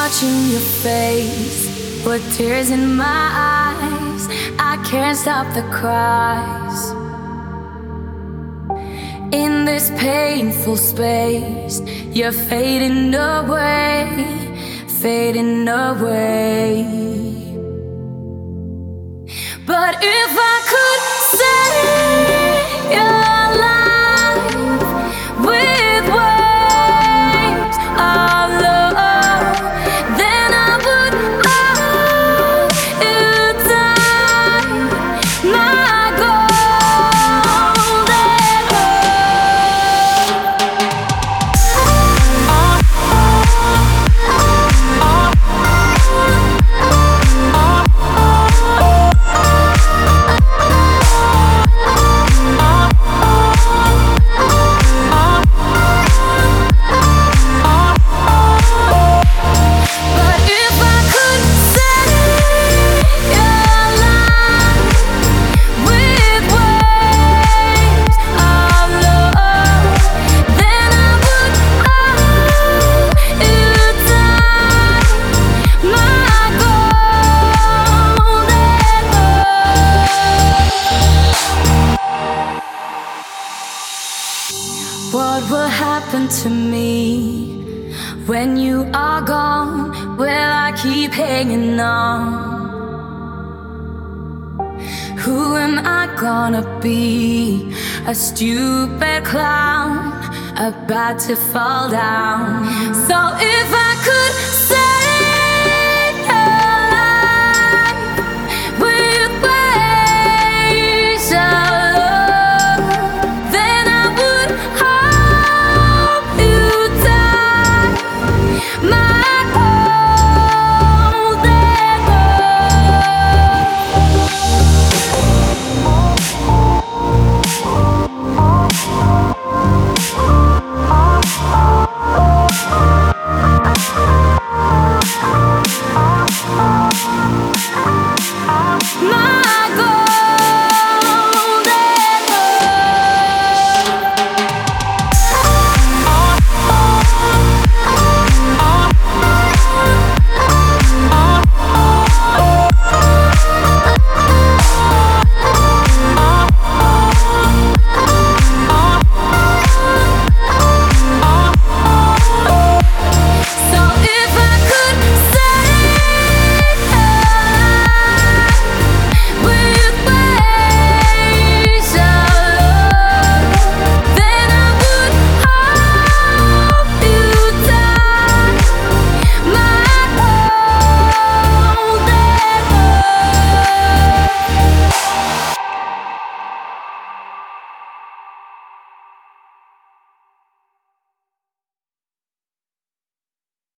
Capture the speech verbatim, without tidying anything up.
watching your face with tears in my eyes. I can't stop the cries. In this painful space, you're fading away, fading away. But if I could save your life with words of love, then I would hold you tight, my golden What will happen to me when you are gone? Will I keep hanging on? Who am I gonna be? A stupid clown about to fall down. So if